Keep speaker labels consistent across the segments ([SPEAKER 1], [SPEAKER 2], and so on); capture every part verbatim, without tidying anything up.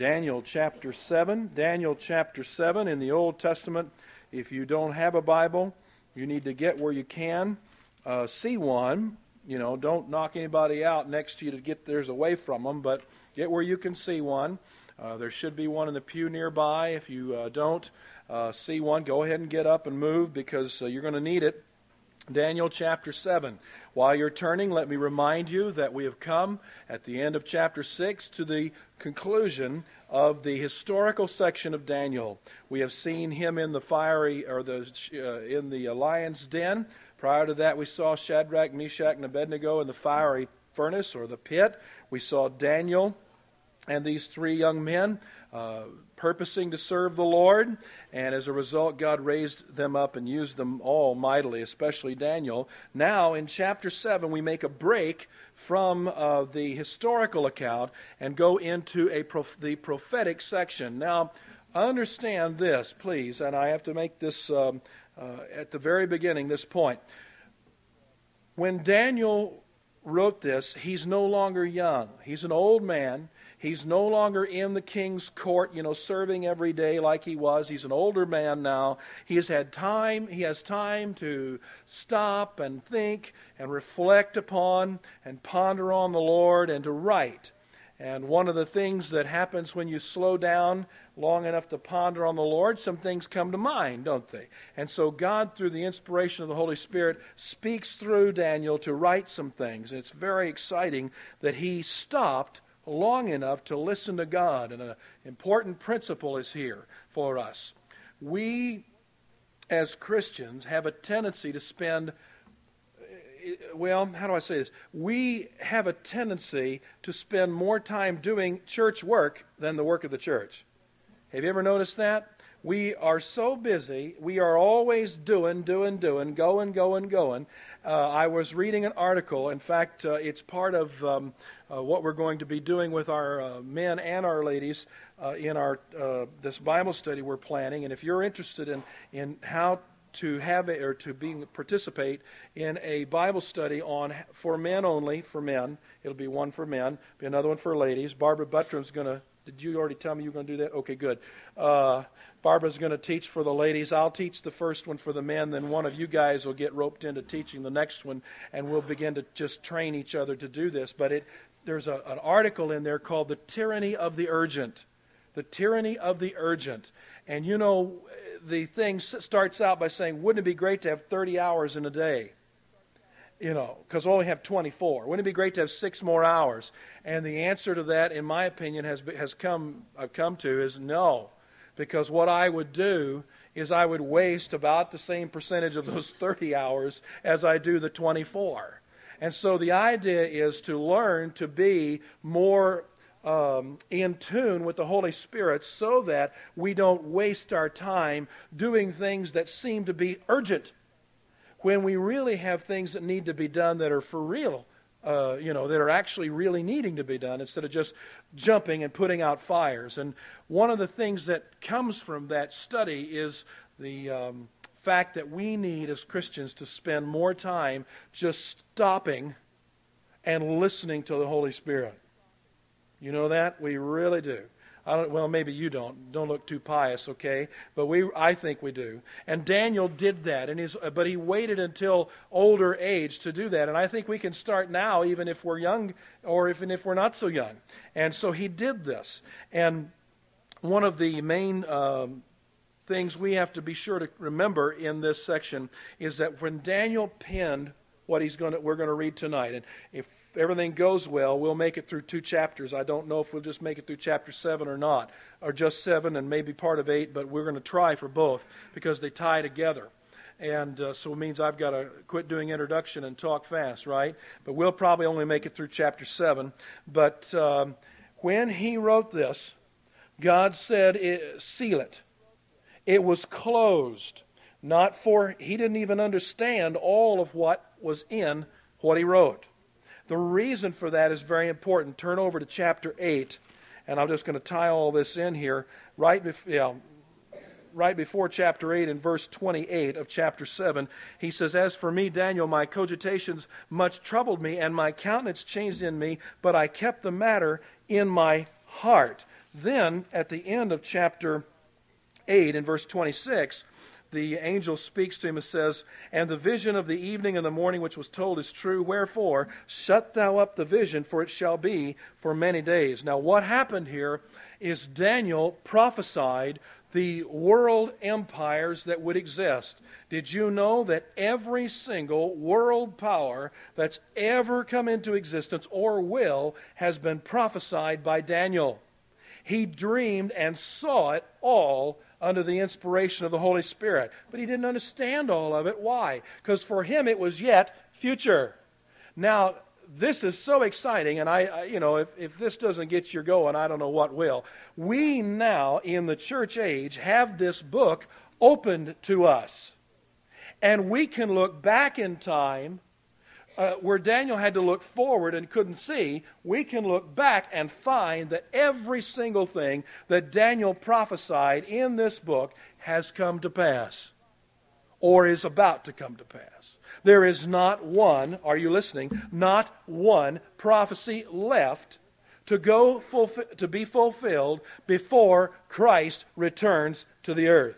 [SPEAKER 1] Daniel chapter seven. Daniel chapter seven in the Old Testament. If you don't have a Bible, you need to get where you can. Uh, see one. You know, don't knock anybody out next to you to get theirs away from them, but get where you can see one. Uh, there should be one in the pew nearby. If you uh, don't uh, see one, go ahead and get up and move because uh, you're going to need it. Daniel chapter seven. While you're turning, let me remind you that we have come at the end of chapter six to the conclusion of the historical section of Daniel. We have seen him in the fiery or the uh, in the lion's den. Prior to that, we saw Shadrach, Meshach, and Abednego in the fiery furnace or the pit. We saw Daniel and these three young men uh, purposing to serve the Lord, and as a result, God raised them up and used them all mightily, especially Daniel. Now, in chapter seven, we make a break from uh, the historical account and go into a prof- the prophetic section. Now, understand this, please, and I have to make this um, uh, at the very beginning, this point. When Daniel wrote this, he's no longer young. He's an old man. He's no longer in the king's court, you know, serving every day like he was. He's an older man now. He has had time. He has time to stop and think and reflect upon and ponder on the Lord and to write. And one of the things that happens when you slow down long enough to ponder on the Lord, some things come to mind, don't they? And so God, through the inspiration of the Holy Spirit, speaks through Daniel to write some things. And it's very exciting that he stopped long enough to listen to God. And an important principle is here for us. We, as Christians, have a tendency to spend, well, how do I say this? We have a tendency to spend more time doing church work than the work of the church. Have you ever noticed that? We are so busy. We are always doing, doing, doing, going, going, going. Uh, I was reading an article. In fact, uh, it's part of um, uh, what we're going to be doing with our uh, men and our ladies uh, in our uh, this Bible study we're planning. And if you're interested in in how to have a, or to be participate in a Bible study on for men only, for men, it'll be one for men, be another one for ladies. Barbara Buttram's going to. Did you already tell me you were going to do that? Okay, good. Uh, Barbara's going to teach for the ladies. I'll teach the first one for the men. Then one of you guys will get roped into teaching the next one, and we'll begin to just train each other to do this. But it there's a, an article in there called "The Tyranny of the Urgent." The Tyranny of the Urgent. And you know, the thing starts out by saying, wouldn't it be great to have thirty hours in a day? You know, because we only have twenty-four. Wouldn't it be great to have six more hours? And the answer to that, in my opinion, has has come I've come to is no. Because what I would do is I would waste about the same percentage of those thirty hours as I do the twenty-four. And so the idea is to learn to be more um, in tune with the Holy Spirit so that we don't waste our time doing things that seem to be urgent when we really have things that need to be done that are for real, uh, you know, that are actually really needing to be done instead of just jumping and putting out fires. And one of the things that comes from that study is the um, fact that we need as Christians to spend more time just stopping and listening to the Holy Spirit. You know that? We really do. I don't, well, maybe you don't. Don't look too pious, okay? But we, I think we do. And Daniel did that, and his, but he waited until older age to do that. And I think we can start now, even if we're young, or even if we're not so young. And so he did this. And one of the main um, things we have to be sure to remember in this section is that when Daniel penned what he's going to, we're going to read tonight, and if If everything goes well, we'll make it through two chapters. I don't know if we'll just make it through chapter seven or not, or just seven and maybe part of eight, but we're going to try for both because they tie together. And uh, so it means I've got to quit doing introduction and talk fast, right? But we'll probably only make it through chapter seven. But um, when he wrote this, God said, seal it. It was closed. Not for, he didn't even understand all of what was in what he wrote. The reason for that is very important. Turn over to chapter eight, and I'm just going to tie all this in here. Right, bef- yeah, right before chapter eight, in verse twenty-eight of chapter seven, he says, "As for me, Daniel, my cogitations much troubled me, and my countenance changed in me, but I kept the matter in my heart." Then, at the end of chapter eight, in verse twenty-six, the angel speaks to him and says, "And the vision of the evening and the morning which was told is true. Wherefore, shut thou up the vision, for it shall be for many days." Now, what happened here is Daniel prophesied the world empires that would exist. Did you know that every single world power that's ever come into existence or will has been prophesied by Daniel? He dreamed and saw it all under the inspiration of the Holy Spirit. But he didn't understand all of it. Why? Because for him it was yet future. Now, this is so exciting, and I, I you know, if, if this doesn't get you going, I don't know what will. We now, in the church age, have this book opened to us. And we can look back in time, uh, where Daniel had to look forward and couldn't see. We can look back and find that every single thing that Daniel prophesied in this book has come to pass, or is about to come to pass. There is not one, are you listening, not one prophecy left to go fulfi- to be fulfilled before Christ returns to the earth.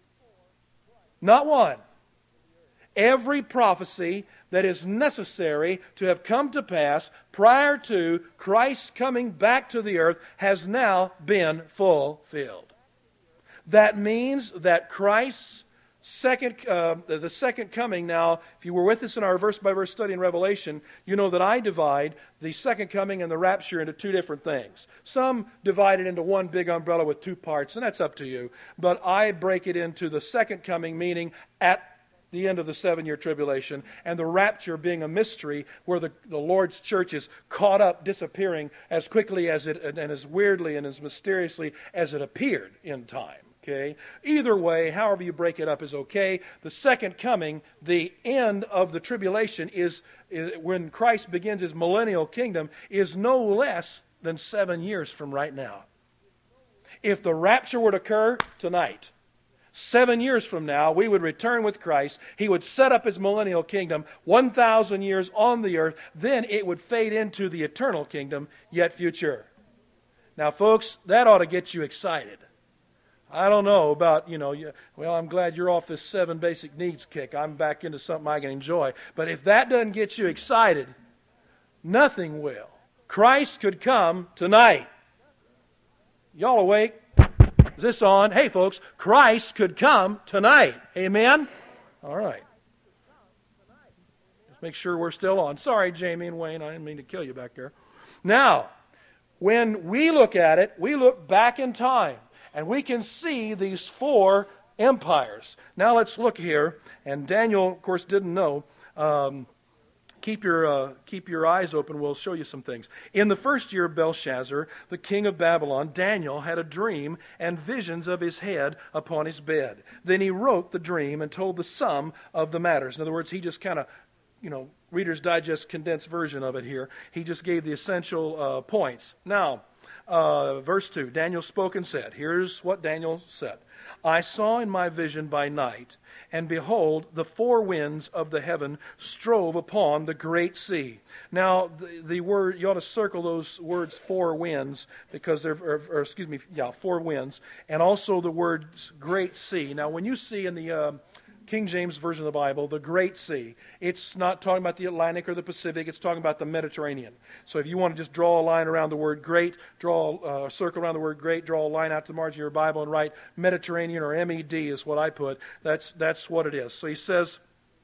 [SPEAKER 1] Not one. Every prophecy that is necessary to have come to pass prior to Christ's coming back to the earth has now been fulfilled. That means that Christ's Second, uh, the second coming. Now, if you were with us in our verse-by-verse study in Revelation, you know that I divide the second coming and the rapture into two different things. Some divide it into one big umbrella with two parts, and that's up to you. But I break it into the second coming, meaning at the end of the seven-year tribulation, and the rapture being a mystery where the, the Lord's church is caught up, disappearing as quickly as it, and as weirdly and as mysteriously as it appeared in time. Okay? Either way, however you break it up is okay. The second coming, the end of the tribulation, is, is when Christ begins His millennial kingdom, is no less than seven years from right now. If the rapture would occur tonight, seven years from now, we would return with Christ. He would set up His millennial kingdom, one thousand years on the earth. Then it would fade into the eternal kingdom, yet future. Now, folks, that ought to get you excited. I don't know about, you know, well, I'm glad you're off this seven basic needs kick. I'm back into something I can enjoy. But if that doesn't get you excited, nothing will. Christ could come tonight. Y'all awake? Is this on? Hey, folks, Christ could come tonight. Amen? All right. Let's make sure we're still on. Sorry, Jamie and Wayne, I didn't mean to kill you back there. Now, when we look at it, we look back in time. And we can see these four empires. Now let's look here. And Daniel, of course, didn't know. Um, keep your uh, keep your eyes open. We'll show you some things. In the first year of Belshazzar, the king of Babylon, Daniel had a dream and visions of his head upon his bed. Then he wrote the dream and told the sum of the matters. In other words, he just kind of, you know, Reader's Digest condensed version of it here. He just gave the essential uh, points. Now, Uh, verse two, Daniel spoke and said, here's what Daniel said. I saw in my vision by night, and behold, the four winds of the heaven strove upon the great sea. Now, the, the word, you ought to circle those words, four winds, because they're, or, or excuse me, yeah, four winds, and also the words great sea. Now, when you see in the uh, King James Version of the Bible, the Great Sea, it's not talking about the Atlantic or the Pacific, it's talking about the Mediterranean. So if you want to just draw a line around the word great, draw a uh, circle around the word great, draw a line out to the margin of your Bible and write Mediterranean, or M E D is what I put. That's, that's what it is. So he says,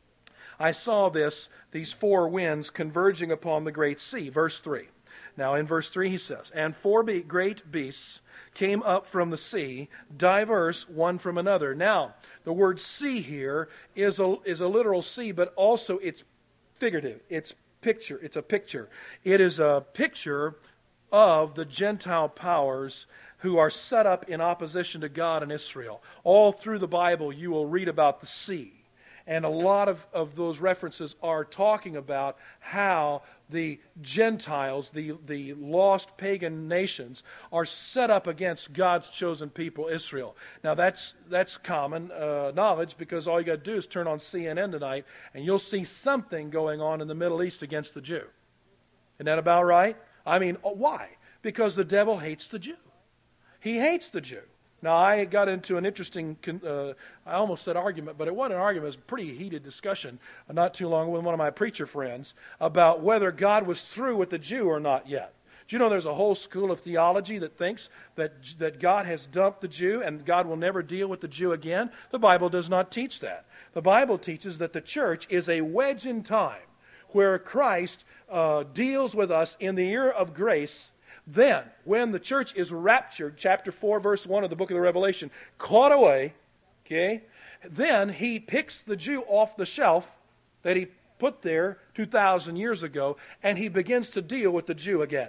[SPEAKER 1] I saw this, these four winds converging upon the great sea. Verse three. Now in verse three he says, and four be- great beasts came up from the sea, diverse one from another. Now, the word sea here is a, is a literal sea, but also it's figurative. It's picture. It's a picture. It is a picture of the Gentile powers who are set up in opposition to God and Israel. All through the Bible you will read about the sea. And a lot of, of those references are talking about how the Gentiles, the, the lost pagan nations, are set up against God's chosen people, Israel. Now that's that's common uh, knowledge, because all you got to do is turn on C N N tonight and you'll see something going on in the Middle East against the Jew. Isn't that about right? I mean, why? Because the devil hates the Jew. He hates the Jew. Now, I got into an interesting, uh, I almost said argument, but it wasn't an argument. It was a pretty heated discussion uh, not too long ago with one of my preacher friends about whether God was through with the Jew or not yet. Do you know there's a whole school of theology that thinks that, that God has dumped the Jew and God will never deal with the Jew again? The Bible does not teach that. The Bible teaches that the church is a wedge in time where Christ uh, deals with us in the era of grace. Then, when the church is raptured, chapter four, verse one of the book of the Revelation, caught away, okay, then he picks the Jew off the shelf that he put there two thousand years ago, and he begins to deal with the Jew again.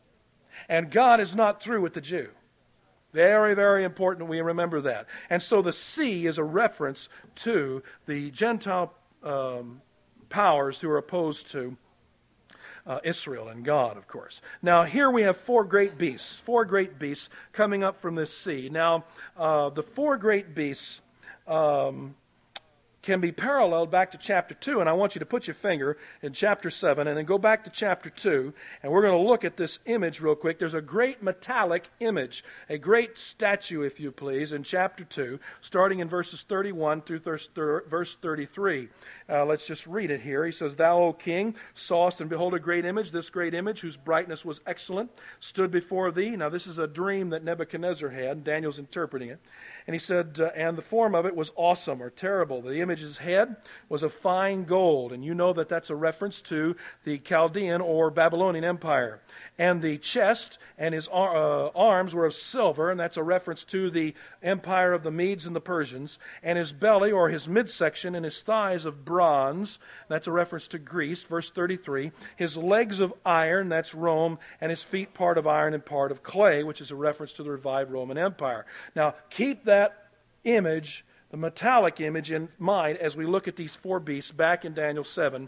[SPEAKER 1] And God is not through with the Jew. Very, very important we remember that. And so the sea is a reference to the Gentile um, powers who are opposed to Uh, Israel and God, of course. Now, here we have four great beasts, four great beasts coming up from this sea. Now, uh, the four great beasts um, can be paralleled back to chapter two, and I want you to put your finger in chapter seven and then go back to chapter two, and we're going to look at this image real quick. There's a great metallic image, a great statue, if you please, in chapter two, starting in verses thirty-one through verse thirty-three. Uh, let's just read it here. He says, "Thou, O king, sawest, and behold, a great image. This great image, whose brightness was excellent, stood before thee." Now, this is a dream that Nebuchadnezzar had. Daniel's interpreting it. And he said, uh, "And the form of it was awesome," or terrible. The image's head was of fine gold. And you know that that's a reference to the Chaldean or Babylonian Empire. And the chest and his ar- uh, arms were of silver, and that's a reference to the empire of the Medes and the Persians. And his belly, or his midsection, and his thighs of bronze. That's a reference to Greece, verse thirty-three. His legs of iron, that's Rome, and his feet part of iron and part of clay, which is a reference to the revived Roman Empire. Now, keep that image, the metallic image, in mind as we look at these four beasts back in Daniel seven,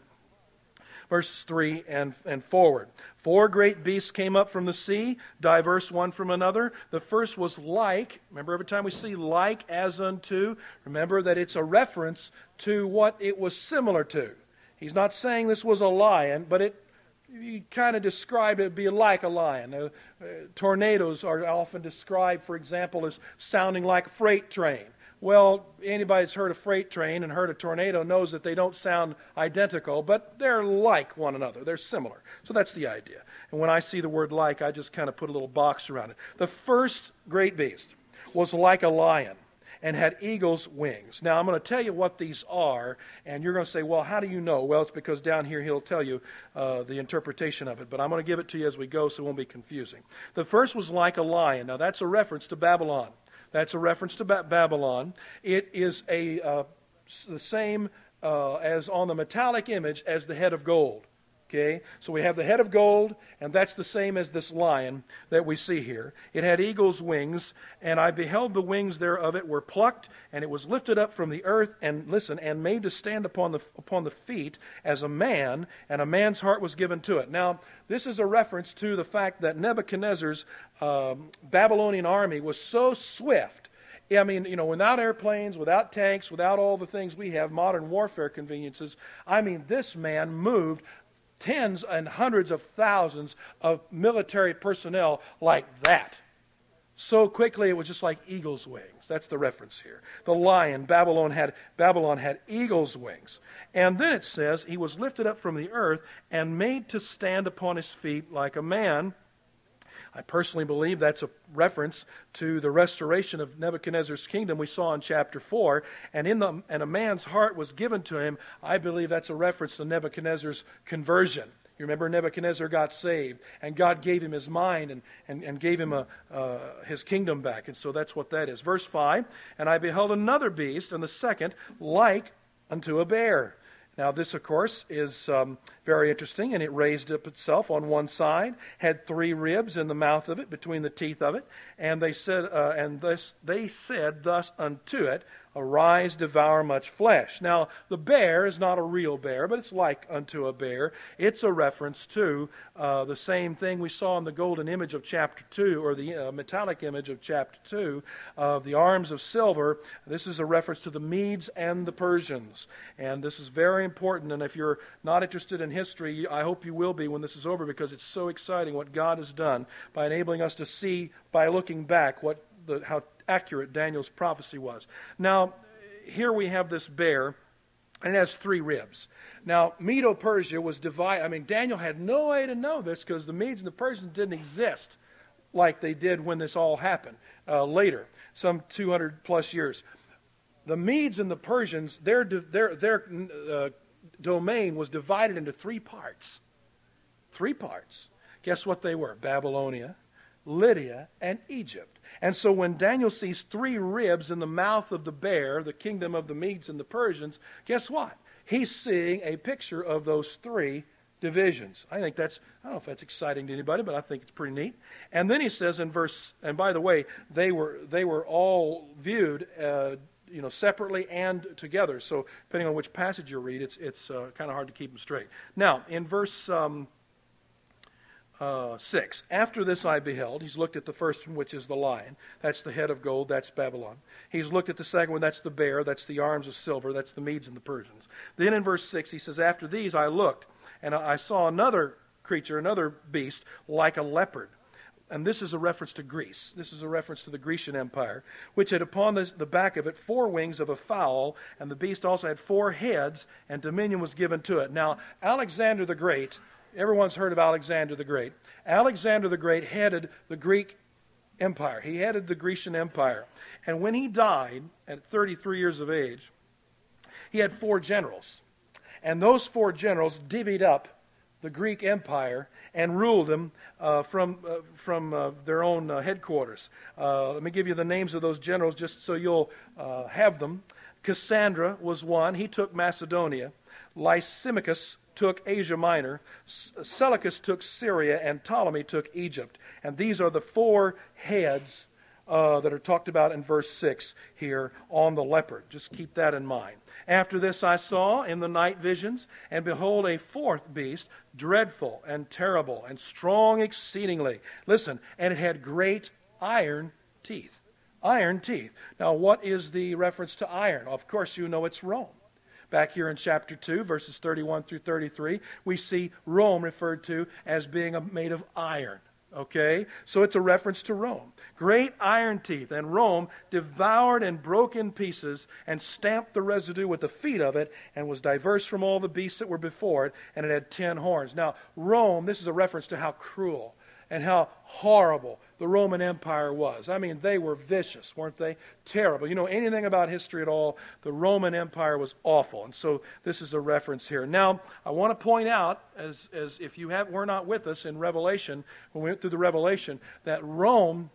[SPEAKER 1] verses three and, and forward. Four great beasts came up from the sea, diverse one from another. The first was like. Remember, every time we see like, as unto, remember that it's a reference to what it was similar to. He's not saying this was a lion, but it he kind of described it to be like a lion. Uh, uh, tornadoes are often described, for example, as sounding like a freight train. Well, anybody that's heard a freight train and heard a tornado knows that they don't sound identical, but they're like one another. They're similar. So that's the idea. And when I see the word like, I just kind of put a little box around it. The first great beast was like a lion and had eagle's wings. Now, I'm going to tell you what these are, and you're going to say, well, how do you know? Well, it's because down here he'll tell you uh, the interpretation of it, but I'm going to give it to you as we go so it won't be confusing. The first was like a lion. Now, that's a reference to Babylon. That's a reference to ba- Babylon. It is a uh, the same uh, as on the metallic image as the head of gold. Okay, so we have the head of gold, and that's the same as this lion that we see here. It had eagle's wings, and I beheld the wings thereof it were plucked, and it was lifted up from the earth, and listen, and made to stand upon the upon the feet as a man, and a man's heart was given to it. Now, this is a reference to the fact that Nebuchadnezzar's um, Babylonian army was so swift. I mean, you know, without airplanes, without tanks, without all the things we have, modern warfare conveniences, I mean, this man moved tens and hundreds of thousands of military personnel like that. So quickly it was just like eagle's wings. That's the reference here. The lion, Babylon had Babylon had eagle's wings. And then it says, he was lifted up from the earth and made to stand upon his feet like a man. I personally believe that's a reference to the restoration of Nebuchadnezzar's kingdom we saw in chapter four. And in the and a man's heart was given to him. I believe that's a reference to Nebuchadnezzar's conversion. You remember Nebuchadnezzar got saved, and God gave him his mind and, and, and gave him a, uh, his kingdom back. And so that's what that is. Verse five, "And I beheld another beast, and the second, like unto a bear." Now this, of course, is um, very interesting, and it raised up itself on one side, had three ribs in the mouth of it, between the teeth of it, and they said, uh, and this, they said thus unto it, "Arise, devour much flesh." Now, the bear is not a real bear, but it's like unto a bear. It's a reference to uh, the same thing we saw in the golden image of chapter two, or the uh, metallic image of chapter two, of uh, the arms of silver. This is a reference to the Medes and the Persians. And this is very important, and if you're not interested in history. I hope you will be when this is over, because it's so exciting what God has done by enabling us to see, by looking back, what the, how accurate Daniel's prophecy was. Now, here we have this bear, and it has three ribs. Now, Medo-Persia was divided. I mean, Daniel had no way to know this, because the Medes and the Persians didn't exist like they did when this all happened uh, later, some two hundred plus years. The Medes and the Persians, their their their uh, domain was divided into three parts. Three parts. Guess what they were? Babylonia, Lydia, and Egypt. And so when Daniel sees three ribs in the mouth of the bear, the kingdom of the Medes and the Persians, guess what? He's seeing a picture of those three divisions. I think that's, I don't know if that's exciting to anybody, but I think it's pretty neat. And then he says in verse, and by the way, they were they were all viewed uh, you know, separately and together. So depending on which passage you read, it's it's uh, kind of hard to keep them straight. Now, in verse um, uh, six, after this I beheld, he's looked at the first one, which is the lion. That's the head of gold, that's Babylon. He's looked at the second one, that's the bear, that's the arms of silver, that's the Medes and the Persians. Then in verse six, he says, after these I looked, and I saw another creature, another beast, like a leopard. And this is a reference to Greece. This is a reference to the Grecian Empire, which had upon the, the back of it four wings of a fowl, and the beast also had four heads, and dominion was given to it. Now, Alexander the Great, everyone's heard of Alexander the Great. Alexander the Great headed the Greek Empire. He headed the Grecian Empire. And when he died at thirty-three years of age, he had four generals. And those four generals divvied up the Greek Empire and ruled them uh, from uh, from uh, their own uh, headquarters. Uh, let me give you the names of those generals just so you'll uh, have them. Cassandra was one. He took Macedonia. Lysimachus took Asia Minor. Seleucus took Syria, and Ptolemy took Egypt. And these are the four heads uh, that are talked about in verse six here on the leopard. Just keep that in mind. After this I saw in the night visions, and behold, a fourth beast, dreadful and terrible and strong exceedingly. Listen, and it had great iron teeth. Iron teeth. Now, what is the reference to iron? Of course, you know it's Rome. Back here in chapter two, verses thirty-one through thirty-three, we see Rome referred to as being made of iron. Okay? So it's a reference to Rome. Great iron teeth. And Rome devoured and broke in pieces and stamped the residue with the feet of it, and was diverse from all the beasts that were before it, and it had ten horns. Now, Rome, this is a reference to how cruel and how horrible the Roman Empire was. I mean, they were vicious, weren't they? Terrible. You know anything about history at all, the Roman Empire was awful. And so this is a reference here. Now, I want to point out, as, as if you have, were not with us in Revelation, when we went through the Revelation, that Rome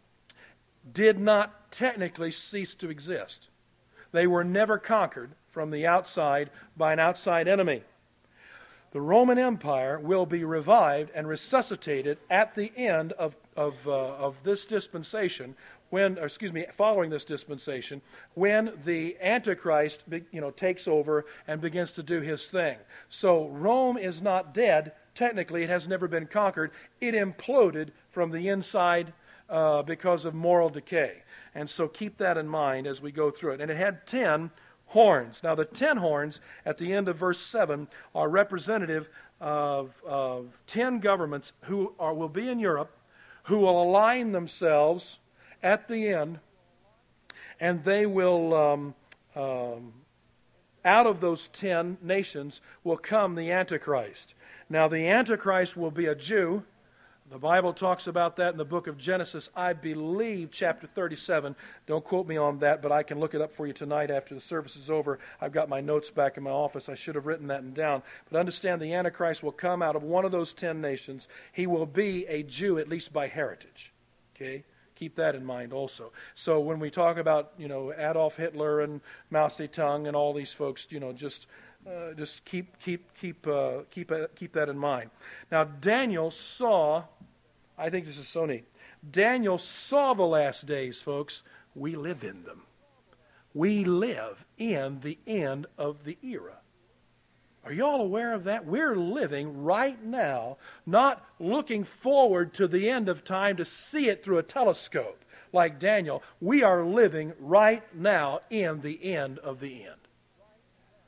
[SPEAKER 1] did not technically cease to exist. They were never conquered from the outside by an outside enemy. The Roman Empire will be revived and resuscitated at the end of of, uh, of this dispensation, when, or excuse me, following this dispensation, when the Antichrist, you know, takes over and begins to do his thing. So Rome is not dead. Technically, it has never been conquered. It imploded from the inside uh, because of moral decay. And so keep that in mind as we go through it. And it had ten horns. Now, the ten horns at the end of verse seven are representative of, of ten governments who are, will be in Europe, who will align themselves at the end, and they will, um, um, out of those ten nations will come the Antichrist. Now, the Antichrist will be a Jew. The Bible talks about that in the book of Genesis, I believe, chapter thirty-seven. Don't quote me on that, but I can look it up for you tonight after the service is over. I've got my notes back in my office. I should have written that down. But understand, the Antichrist will come out of one of those ten nations. He will be a Jew, at least by heritage. Okay? Keep that in mind also. So when we talk about, you know, Adolf Hitler and Mao Zedong and all these folks, you know, just... Uh, just keep keep keep uh, keep uh, keep that in mind. Now, Daniel saw, I think this is so neat. Daniel saw the last days, folks. We live in them. We live in the end of the era. Are you all aware of that? We're living right now, not looking forward to the end of time to see it through a telescope like Daniel. We are living right now in the end of the end.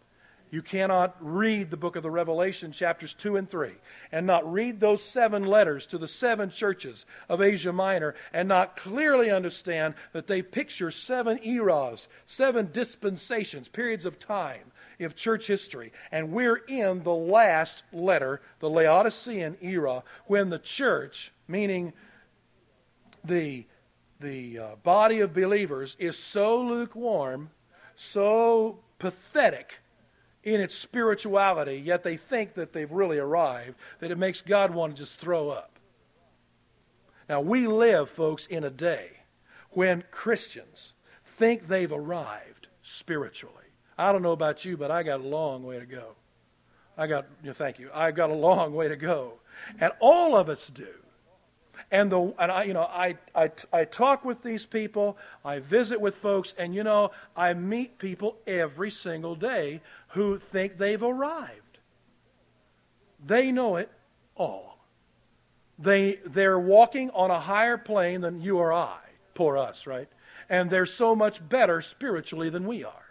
[SPEAKER 1] You cannot read the book of the Revelation, chapters two and three, and not read those seven letters to the seven churches of Asia Minor and not clearly understand that they picture seven eras, seven dispensations, periods of time of church history. And we're in the last letter, the Laodicean era, when the church, meaning the, the uh, body of believers, is so lukewarm, so pathetic in its spirituality, yet they think that they've really arrived, that it makes God want to just throw up. Now, we live, folks, in a day when Christians think they've arrived spiritually. I don't know about you, but I got a long way to go. I got, you know, thank you, I got a long way to go. And all of us do. And the and I you know I, I I talk with these people, I visit with folks, and you know I meet people every single day who think they've arrived. They know it all. They they're walking on a higher plane than you or I, poor us, right? And they're so much better spiritually than we are.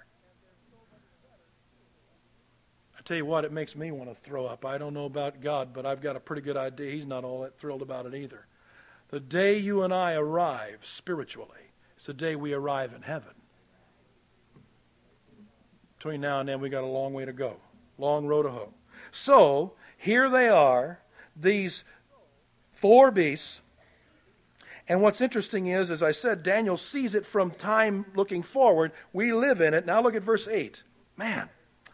[SPEAKER 1] I tell you what, it makes me want to throw up. I don't know about God, but I've got a pretty good idea. He's not all that thrilled about it either. The day you and I arrive spiritually is the day we arrive in heaven. Between now and then, we got a long way to go. Long road to hoe. So, here they are, these four beasts. And what's interesting is, as I said, Daniel sees it from time looking forward. We live in it. Now look at verse eight. Man,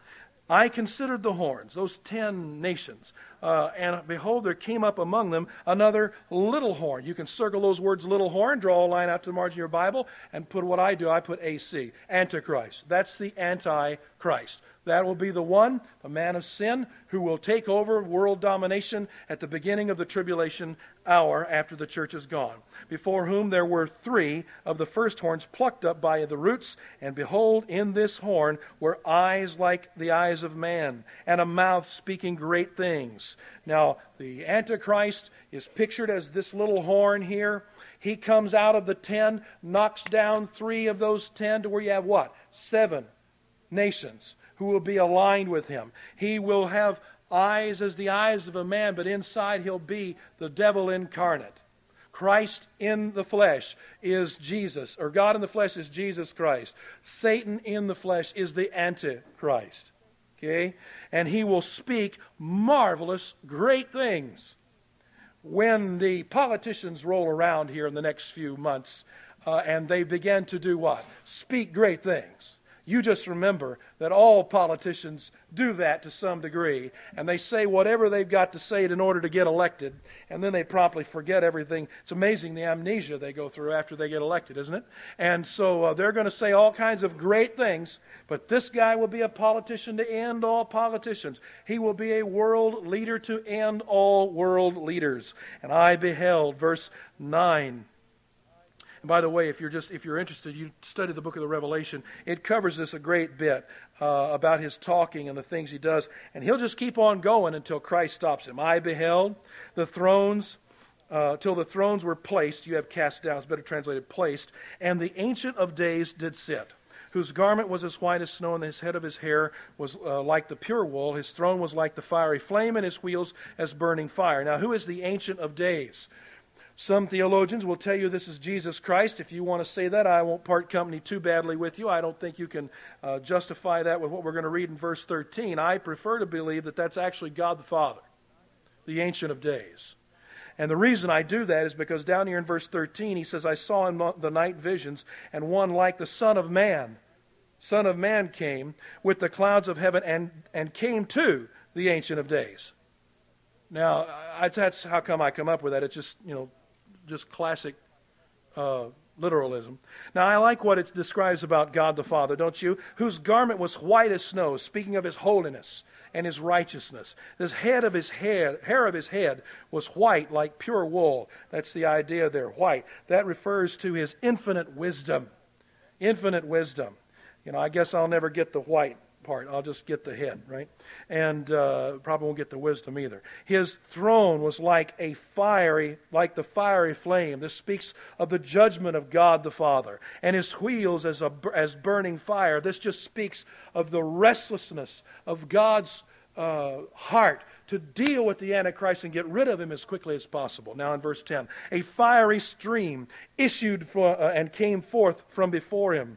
[SPEAKER 1] I considered the horns, those ten nations, uh, and behold, there came up among them another little horn. You can circle those words little horn, draw a line out to the margin of your Bible, and put what I do, I put A C, Antichrist. That's the Antichrist. That will be the one, the man of sin, who will take over world domination at the beginning of the tribulation hour after the church is gone. Before whom there were three of the first horns plucked up by the roots, and behold, in this horn were eyes like the eyes of man, and a mouth speaking great things. Now, the Antichrist is pictured as this little horn here. He comes out of the ten, knocks down three of those ten to where you have what? Seven nations who will be aligned with him. He will have eyes as the eyes of a man, but inside he'll be the devil incarnate. Christ in the flesh is Jesus, or God in the flesh is Jesus Christ. Satan in the flesh is the Antichrist. Okay? And he will speak marvelous, great things. When the politicians roll around here in the next few months, uh, and they begin to do what? Speak great things. You just remember that all politicians do that to some degree, and they say whatever they've got to say in order to get elected, and then they promptly forget everything. It's amazing the amnesia they go through after they get elected, isn't it? And so uh, they're going to say all kinds of great things, but this guy will be a politician to end all politicians. He will be a world leader to end all world leaders. And I beheld, verse nine. And by the way, if you're just if you're interested, you study the book of the Revelation. It covers this a great bit uh, about his talking and the things he does, and he'll just keep on going until Christ stops him. I beheld the thrones uh, till the thrones were placed. You have cast down; it's better translated placed. And the Ancient of Days did sit, whose garment was as white as snow, and his head of his hair was uh, like the pure wool. His throne was like the fiery flame, and his wheels as burning fire. Now, who is the Ancient of Days? Some theologians will tell you this is Jesus Christ. If you want to say that, I won't part company too badly with you. I don't think you can uh, justify that with what we're going to read in verse thirteen. I prefer to believe that that's actually God the Father, the Ancient of Days. And the reason I do that is because down here in verse thirteen, he says, I saw in the night visions, and one like the Son of Man. Son of Man came with the clouds of heaven and, and came to the Ancient of Days. Now, I, that's how come I come up with that. It's just, you know, just classic uh, literalism. Now, I like what it describes about God the Father, don't you? Whose garment was white as snow, speaking of his holiness and his righteousness. This head of his head, hair of his head was white like pure wool. That's the idea there, white. That refers to his infinite wisdom. Infinite wisdom. You know, I guess I'll never get the white part. I'll just get the head, right? And uh, probably won't get the wisdom either. His throne was like a fiery, like the fiery flame. This speaks of the judgment of God the Father. And his wheels as a as burning fire. This just speaks of the restlessness of God's uh, heart to deal with the Antichrist and get rid of him as quickly as possible. Now in verse ten, a fiery stream issued for, uh, and came forth from before him.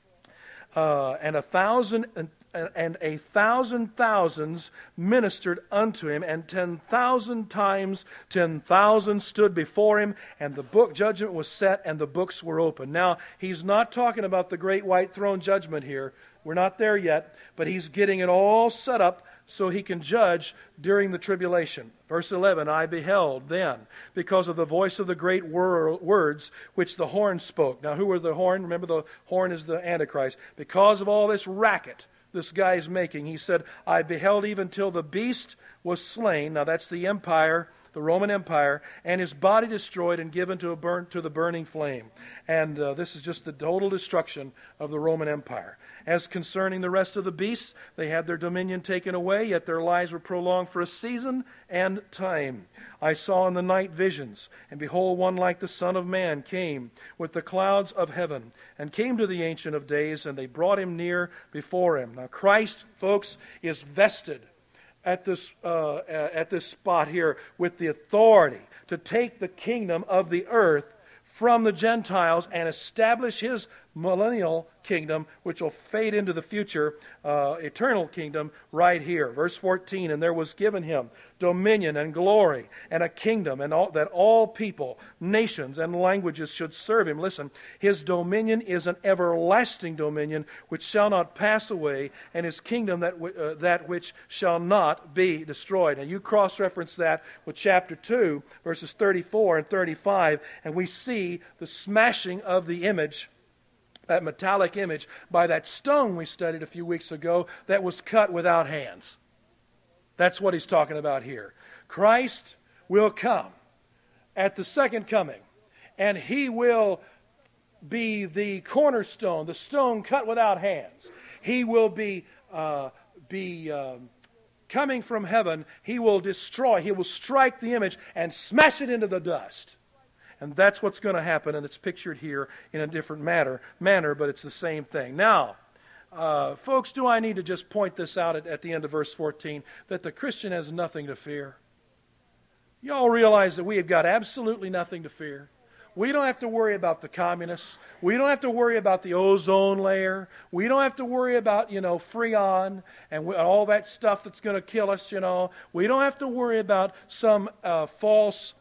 [SPEAKER 1] Uh, and a thousand and, and a thousand thousands ministered unto him, and ten thousand times ten thousand stood before him, and the book judgment was set, and the books were opened. Now, he's not talking about the great white throne judgment here. We're not there yet, but he's getting it all set up so he can judge during the tribulation. Verse eleven, I beheld then, because of the voice of the great wor- words which the horn spoke. Now, who were the horn? Remember, the horn is the Antichrist. Because of all this racket this guy is making, he said, I beheld even till the beast was slain. Now, that's the empire, the Roman Empire, and his body destroyed and given to a burn, to the burning flame. And uh, this is just the total destruction of the Roman Empire. As concerning the rest of the beasts, they had their dominion taken away, yet their lives were prolonged for a season and time. I saw in the night visions, and behold, one like the Son of Man came with the clouds of heaven, and came to the Ancient of Days, and they brought him near before him. Now Christ, folks, is vested at this uh, at this spot here with the authority to take the kingdom of the earth from the Gentiles and establish his millennial kingdom, which will fade into the future uh, eternal kingdom right here. Verse fourteen, and there was given him dominion and glory and a kingdom, and all, that all people, nations, and languages should serve him. Listen, his dominion is an everlasting dominion which shall not pass away, and his kingdom that, w- uh, that which shall not be destroyed. And you cross-reference that with chapter two, verses thirty-four and thirty-five, and we see the smashing of the image, that metallic image, by that stone we studied a few weeks ago that was cut without hands. That's what he's talking about here. Christ will come at the second coming, and he will be the cornerstone, the stone cut without hands. He will be uh, be um, coming from heaven. He will destroy, he will strike the image and smash it into the dust. And that's what's going to happen, and it's pictured here in a different manner, manner but it's the same thing. Now, uh, folks, do I need to just point this out at, at the end of verse fourteen, that the Christian has nothing to fear? You all realize that we have got absolutely nothing to fear. We don't have to worry about the communists. We don't have to worry about the ozone layer. We don't have to worry about, you know, Freon and we, all that stuff that's going to kill us, you know. We don't have to worry about some uh, false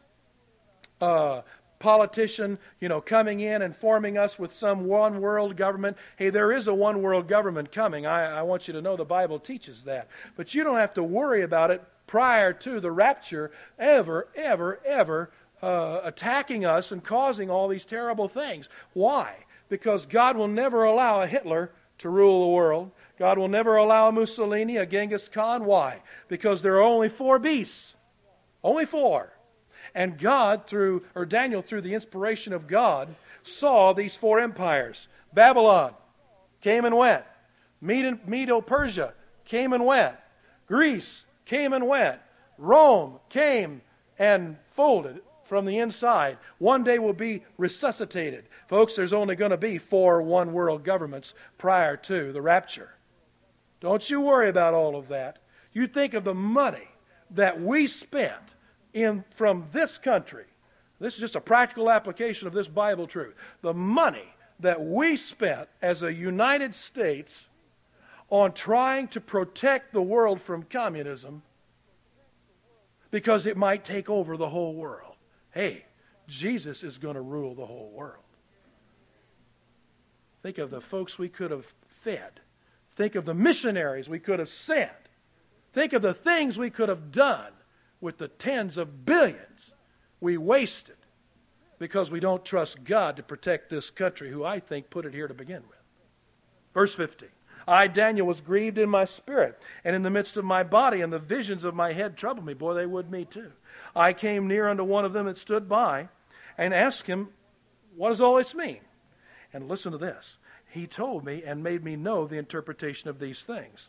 [SPEAKER 1] uh politician, you know, coming in and forming us with some one world government. Hey, there is a one world government coming. I, I want you to know the Bible teaches that. But you don't have to worry about it prior to the rapture ever, ever, ever uh, attacking us and causing all these terrible things. Why? Because God will never allow a Hitler to rule the world. God will never allow a Mussolini, a Genghis Khan. Why? Because there are only four beasts. Only four. And God, through, or Daniel, through the inspiration of God, saw these four empires. Babylon came and went. Medo-Persia came and went. Greece came and went. Rome came and folded from the inside. One day will be resuscitated. Folks, there's only going to be four one-world governments prior to the rapture. Don't you worry about all of that. You think of the money that we spent in from this country. This is just a practical application of this Bible truth. The money that we spent as a United States on trying to protect the world from communism because it might take over the whole world. Hey, Jesus is going to rule the whole world. Think of the folks we could have fed. Think of the missionaries we could have sent. Think of the things we could have done with the tens of billions we wasted because we don't trust God to protect this country, who I think put it here to begin with. Verse fifty. I, Daniel, was grieved in my spirit, and in the midst of my body, and the visions of my head troubled me. Boy, they would me too. I came near unto one of them that stood by, and asked him, what does all this mean? And listen to this. he told me and made me know the interpretation of these things.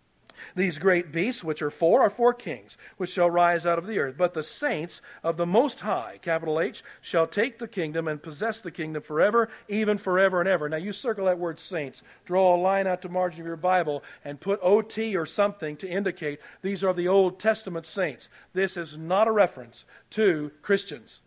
[SPEAKER 1] These great beasts, which are four, are four kings, which shall rise out of the earth. But the saints of the Most High, capital H, shall take the kingdom and possess the kingdom forever, even forever and ever. Now you circle that word saints. Draw a line out to the margin of your Bible and put O T or something to indicate these are the Old Testament saints. This is not a reference to Christians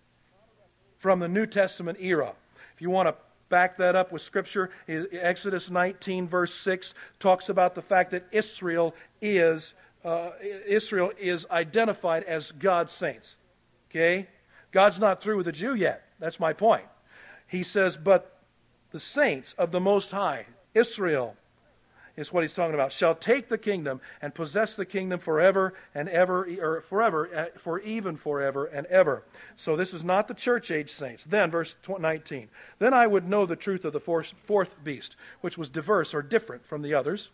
[SPEAKER 1] from the New Testament era. If you want to back that up with Scripture, Exodus nineteen verse six talks about the fact that Israel is uh, Israel is identified as God's saints. Okay? God's not through with the Jew yet. That's my point. He says, but the saints of the Most High, Israel, is what he's talking about, shall take the kingdom and possess the kingdom forever and ever, or forever, for even forever and ever. So this is not the church age saints. Then, verse nineteen, then I would know the truth of the fourth, fourth beast, which was diverse or different from the others,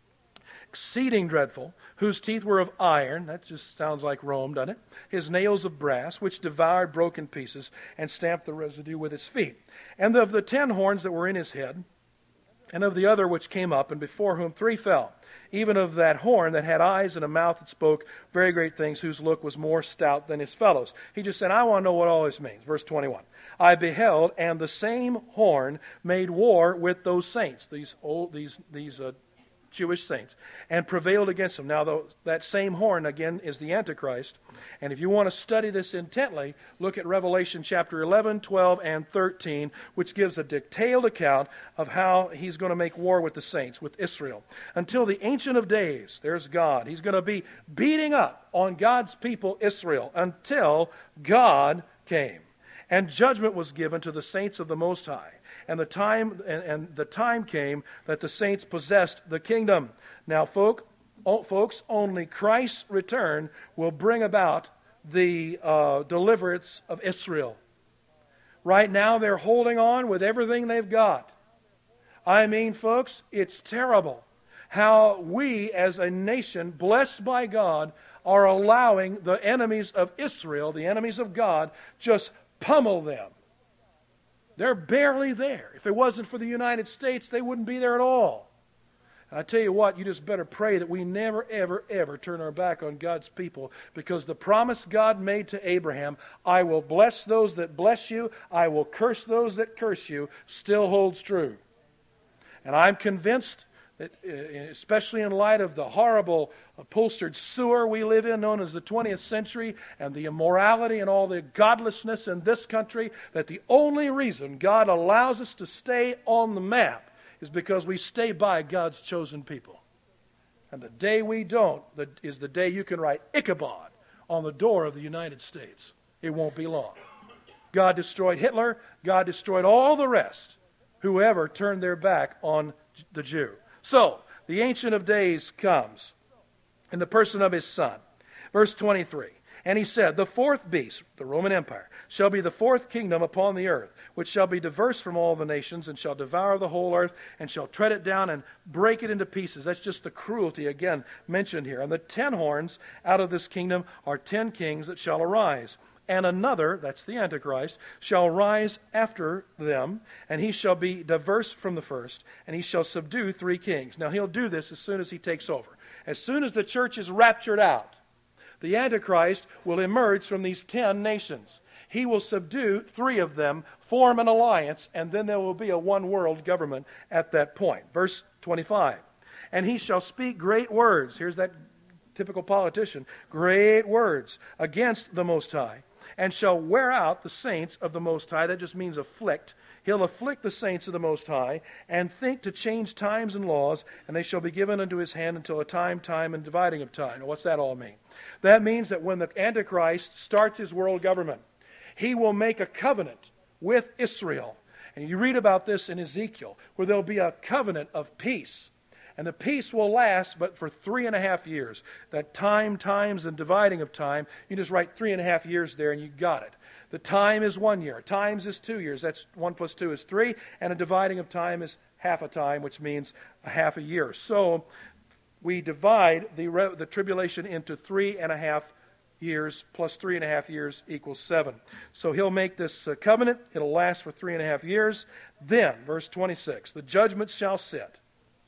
[SPEAKER 1] exceeding dreadful, whose teeth were of iron, that just sounds like Rome, doesn't it? His nails of brass, which devoured broken pieces, and stamped the residue with his feet. And of the ten horns that were in his head, and of the other which came up, and before whom three fell, even of that horn that had eyes and a mouth that spoke very great things, whose look was more stout than his fellows. He just said, I want to know what all this means. Verse twenty-one. I beheld, and the same horn made war with those saints, these old, these these uh, Jewish saints, and prevailed against them. Now, though, that same horn, again, is the Antichrist. And if you want to study this intently, look at Revelation chapter eleven, twelve, and thirteen, which gives a detailed account of how he's going to make war with the saints, with Israel. Until the Ancient of Days, there's God. He's going to be beating up on God's people, Israel, until God came. And judgment was given to the saints of the Most High. And the time and, and the time came that the saints possessed the kingdom. Now, folk, oh, folks, only Christ's return will bring about the uh, deliverance of Israel. Right now, they're holding on with everything they've got. I mean, folks, it's terrible how we, as a nation blessed by God, are allowing the enemies of Israel, the enemies of God, just pummel them. They're barely there. If it wasn't for the United States, they wouldn't be there at all. And I tell you what, you just better pray that we never, ever, ever turn our back on God's people, because the promise God made to Abraham, I will bless those that bless you, I will curse those that curse you, still holds true. And I'm convinced that, especially in light of the horrible upholstered sewer we live in, known as the twentieth century, and the immorality and all the godlessness in this country, that the only reason God allows us to stay on the map is because we stay by God's chosen people. And the day we don't is the day you can write Ichabod on the door of the United States. It won't be long. God destroyed Hitler. God destroyed all the rest, whoever turned their back on the Jew. So, the Ancient of Days comes in the person of his Son. Verse twenty-three, and he said, the fourth beast, the Roman Empire, shall be the fourth kingdom upon the earth, which shall be diverse from all the nations, and shall devour the whole earth, and shall tread it down and break it into pieces. That's just the cruelty, again, mentioned here. And the ten horns out of this kingdom are ten kings that shall arise. And another, that's the Antichrist, shall rise after them, and he shall be diverse from the first, and he shall subdue three kings. Now he'll do this as soon as he takes over. As soon as the church is raptured out, the Antichrist will emerge from these ten nations. He will subdue three of them, form an alliance, and then there will be a one-world government at that point. Verse twenty-five, and he shall speak great words. Here's that typical politician. Great words against the Most High, and shall wear out the saints of the Most High. That just means afflict. He'll afflict the saints of the Most High, and think to change times and laws, and they shall be given unto his hand until a time, time, and dividing of time. Now, what's that all mean? That means that when the Antichrist starts his world government, he will make a covenant with Israel. And you read about this in Ezekiel, where there'll be a covenant of peace. And the peace will last but for three and a half years. That time, times, and dividing of time, you just write three and a half years there and you got it. The time is one year. Times is two years. That's one plus two is three. And a dividing of time is half a time, which means a half a year. So we divide the, the tribulation into three and a half years plus three and a half years equals seven. So he'll make this uh, covenant. It'll last for three and a half years. Then, verse twenty-six, the judgment shall sit.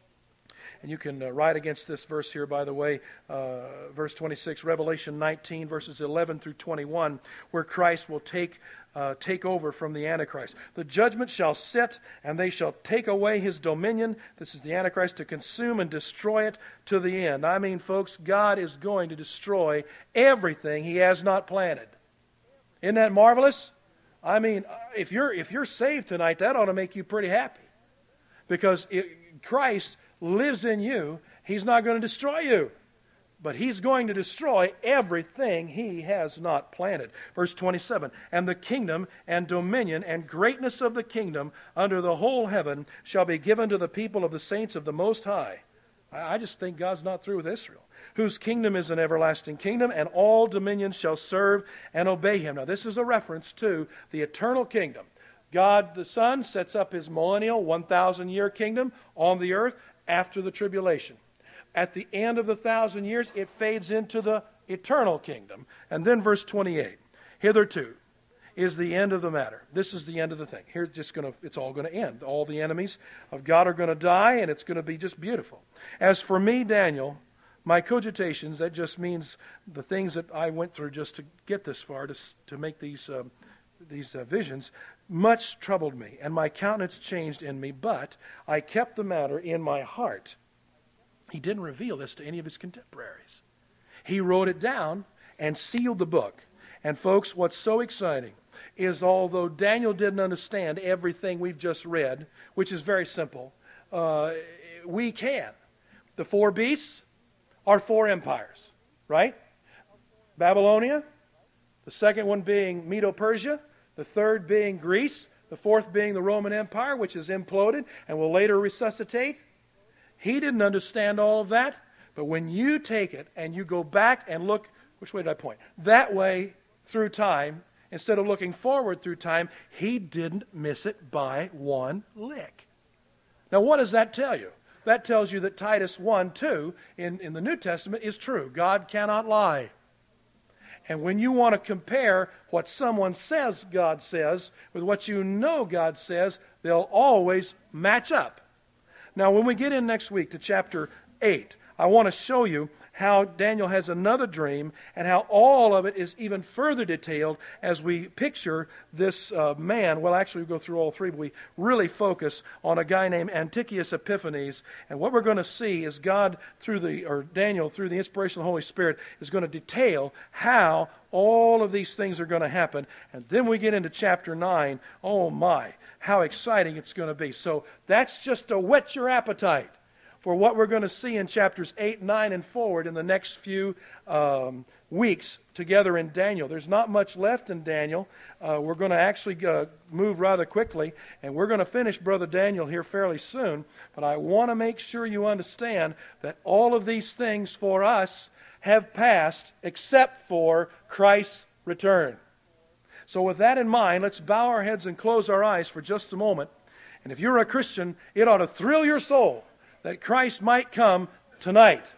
[SPEAKER 1] And you can uh, write against this verse here, by the way, uh, verse twenty-six, Revelation nineteen, verses eleven through twenty-one, where Christ will take uh, take over from the Antichrist. The judgment shall sit, and they shall take away his dominion. This is the Antichrist, to consume and destroy it to the end. I mean, folks, God is going to destroy everything he has not planted. Isn't that marvelous? I mean, if you're if you're saved tonight, that ought to make you pretty happy, because it, Christ lives in you. He's not going to destroy you, but he's going to destroy everything he has not planted. Verse twenty-seven, and the kingdom and dominion and greatness of the kingdom under the whole heaven shall be given to the people of the saints of the Most High. I just think God's not through with Israel. Whose kingdom is an everlasting kingdom, and all dominions shall serve and obey him. Now this is a reference to the eternal kingdom. God the Son sets up his millennial, one thousand year kingdom on the earth after the tribulation. At the end of the thousand years, it fades into the eternal kingdom. And then verse twenty-eight, hitherto is the end of the matter. This is the end of the thing. Here's just going to, it's all going to end. All the enemies of God are going to die, and it's going to be just beautiful. As for me, Daniel, my cogitations, that just means the things that I went through just to get this far, to, to make these, uh, these uh, visions, much troubled me, and my countenance changed in me, but I kept the matter in my heart. He didn't reveal this to any of his contemporaries. He wrote it down and sealed the book. And folks, what's so exciting is, although Daniel didn't understand everything we've just read, which is very simple, uh, we can. The four beasts are four empires, right? Babylonia, the second one being Medo-Persia, the third being Greece, the fourth being the Roman Empire, which is imploded and will later resuscitate. He didn't understand all of that, but when you take it and you go back and look, which way did I point? That way through time, instead of looking forward through time, he didn't miss it by one lick. Now what does that tell you? That tells you that Titus one two in, in the New Testament is true. God cannot lie. And when you want to compare what someone says God says with what you know God says, they'll always match up. Now, when we get in next week to chapter eight, I want to show you how Daniel has another dream and how all of it is even further detailed as we picture this uh, man. Well, actually, we go through all three, but we really focus on a guy named Antiochus Epiphanes. And what we're going to see is God, through the, or Daniel, through the inspiration of the Holy Spirit, is going to detail how all of these things are going to happen. And then we get into chapter nine. Oh my, how exciting it's going to be. So that's just to whet your appetite for what we're going to see in chapters eight, nine, and forward in the next few um, weeks together in Daniel. There's not much left in Daniel. Uh, we're going to actually uh, move rather quickly, and we're going to finish Brother Daniel here fairly soon. But I want to make sure you understand that all of these things for us have passed except for Christ's return. So with that in mind, let's bow our heads and close our eyes for just a moment. And if you're a Christian, it ought to thrill your soul that Christ might come tonight.